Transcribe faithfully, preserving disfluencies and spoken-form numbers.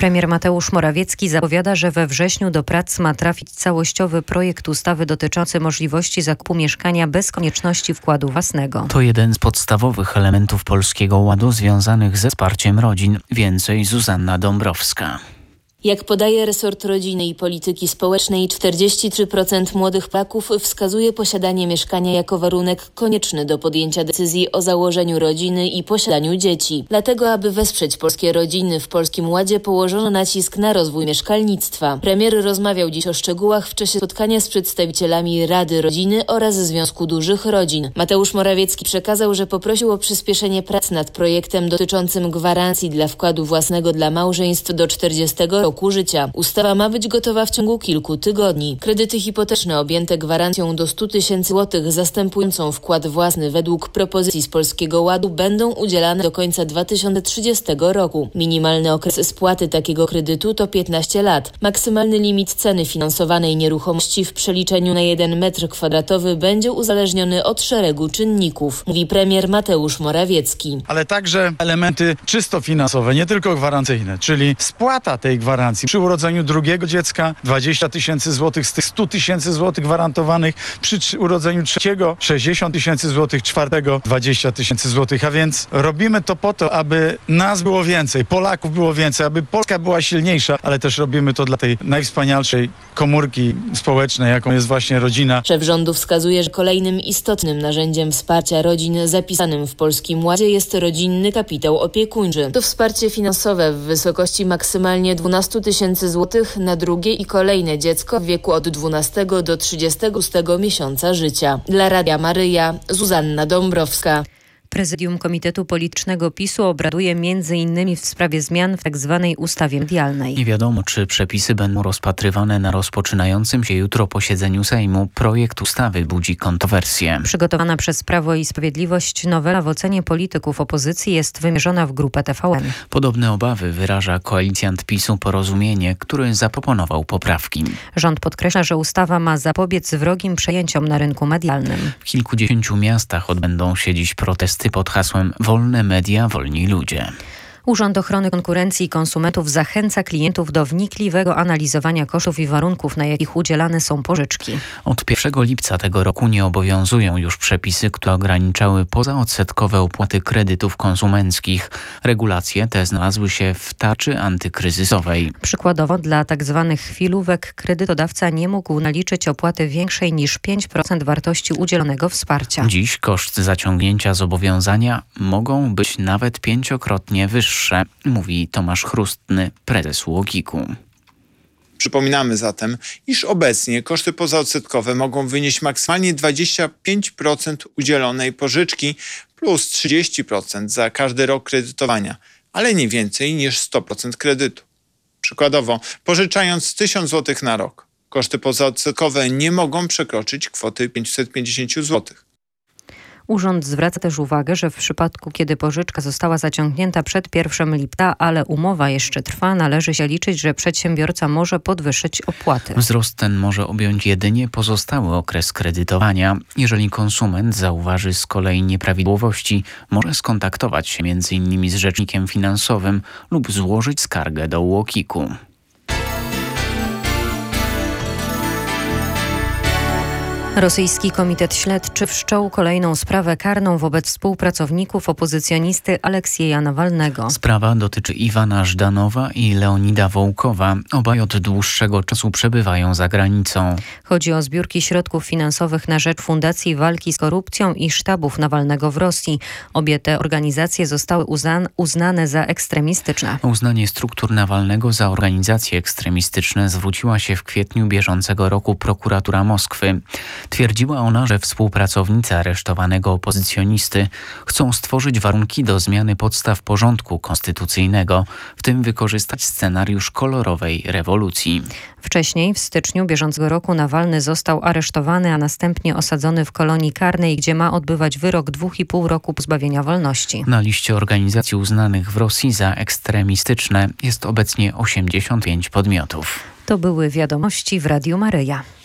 Premier Mateusz Morawiecki zapowiada, że we wrześniu do prac ma trafić całościowy projekt ustawy dotyczący możliwości zakupu mieszkania bez konieczności wkładu własnego. To jeden z podstawowych elementów Polskiego Ładu związanych ze wsparciem rodzin. Więcej Zuzanna Dąbrowska. Jak podaje resort rodziny i polityki społecznej, czterdzieści trzy procent młodych Polaków wskazuje posiadanie mieszkania jako warunek konieczny do podjęcia decyzji o założeniu rodziny i posiadaniu dzieci. Dlatego, aby wesprzeć polskie rodziny, w Polskim Ładzie położono nacisk na rozwój mieszkalnictwa. Premier rozmawiał dziś o szczegółach w czasie spotkania z przedstawicielami Rady Rodziny oraz Związku Dużych Rodzin. Mateusz Morawiecki przekazał, że poprosił o przyspieszenie prac nad projektem dotyczącym gwarancji dla wkładu własnego dla małżeństw do czterdziestego roku życia. Ustawa ma być gotowa w ciągu kilku tygodni. Kredyty hipoteczne objęte gwarancją do stu tysięcy złotych zastępującą wkład własny według propozycji z Polskiego Ładu będą udzielane do końca dwa tysiące trzydziestego roku. Minimalny okres spłaty takiego kredytu to piętnaście lat. Maksymalny limit ceny finansowanej nieruchomości w przeliczeniu na jeden metr kwadratowy będzie uzależniony od szeregu czynników, mówi premier Mateusz Morawiecki. Ale także elementy czysto finansowe, nie tylko gwarancyjne, czyli spłata tej gwarancji. Przy urodzeniu drugiego dziecka dwadzieścia tysięcy złotych z tych stu tysięcy złotych gwarantowanych, przy urodzeniu trzeciego sześćdziesiąt tysięcy złotych, czwartego dwadzieścia tysięcy złotych. A więc robimy to po to, aby nas było więcej, Polaków było więcej, aby Polska była silniejsza, ale też robimy to dla tej najwspanialszej komórki społecznej, jaką jest właśnie rodzina. Szef rządu wskazuje, że kolejnym istotnym narzędziem wsparcia rodzin zapisanym w Polskim Ładzie jest rodzinny kapitał opiekuńczy. To wsparcie finansowe w wysokości maksymalnie dwunastu tysięcy złotych na drugie i kolejne dziecko w wieku od dwunastego do trzydziestego szóstego miesiąca życia. Dla Radia Maryja, Zuzanna Dąbrowska. Prezydium Komitetu Politycznego PiSu obraduje między innymi w sprawie zmian w tzw. ustawie medialnej. Nie wiadomo, czy przepisy będą rozpatrywane na rozpoczynającym się jutro posiedzeniu Sejmu. Projekt ustawy budzi kontrowersje. Przygotowana przez Prawo i Sprawiedliwość nowela w ocenie polityków opozycji jest wymierzona w grupę T V N. Podobne obawy wyraża koalicjant PiSu Porozumienie, który zaproponował poprawki. Rząd podkreśla, że ustawa ma zapobiec wrogim przejęciom na rynku medialnym. W kilkudziesięciu miastach odbędą się dziś protesty pod hasłem Wolne media, wolni ludzie. Urząd Ochrony Konkurencji i Konsumentów zachęca klientów do wnikliwego analizowania kosztów i warunków, na jakich udzielane są pożyczki. Od pierwszego lipca tego roku nie obowiązują już przepisy, które ograniczały pozaodsetkowe opłaty kredytów konsumenckich. Regulacje te znalazły się w tarczy antykryzysowej. Przykładowo dla tzw. chwilówek kredytodawca nie mógł naliczyć opłaty większej niż pięć procent wartości udzielonego wsparcia. Dziś koszt zaciągnięcia zobowiązania mogą być nawet pięciokrotnie wyższe. Mówi Tomasz Chrustny, prezes UOKiK-u. Przypominamy zatem, iż obecnie koszty pozaodsetkowe mogą wynieść maksymalnie dwadzieścia pięć procent udzielonej pożyczki plus trzydzieści procent za każdy rok kredytowania, ale nie więcej niż sto procent kredytu. Przykładowo, pożyczając tysiąc złotych na rok, koszty pozaodsetkowe nie mogą przekroczyć kwoty pięćset pięćdziesiąt złotych. Urząd zwraca też uwagę, że w przypadku, kiedy pożyczka została zaciągnięta przed pierwszego lipca, ale umowa jeszcze trwa, należy się liczyć, że przedsiębiorca może podwyższyć opłaty. Wzrost ten może objąć jedynie pozostały okres kredytowania. Jeżeli konsument zauważy z kolei nieprawidłowości, może skontaktować się między innymi z rzecznikiem finansowym lub złożyć skargę do UOKiK-u. Rosyjski Komitet Śledczy wszczął kolejną sprawę karną wobec współpracowników opozycjonisty Aleksieja Nawalnego. Sprawa dotyczy Iwana Żdanowa i Leonida Wołkowa. Obaj od dłuższego czasu przebywają za granicą. Chodzi o zbiórki środków finansowych na rzecz Fundacji Walki z Korupcją i sztabów Nawalnego w Rosji. Obie te organizacje zostały uzna- uznane za ekstremistyczne. O uznanie struktur Nawalnego za organizacje ekstremistyczne zwróciła się w kwietniu bieżącego roku prokuratura Moskwy. Twierdziła ona, że współpracownicy aresztowanego opozycjonisty chcą stworzyć warunki do zmiany podstaw porządku konstytucyjnego, w tym wykorzystać scenariusz kolorowej rewolucji. Wcześniej, w styczniu bieżącego roku, Nawalny został aresztowany, a następnie osadzony w kolonii karnej, gdzie ma odbywać wyrok dwóch i pół roku pozbawienia wolności. Na liście organizacji uznanych w Rosji za ekstremistyczne jest obecnie osiemdziesiąt pięć podmiotów. To były wiadomości w Radiu Maryja.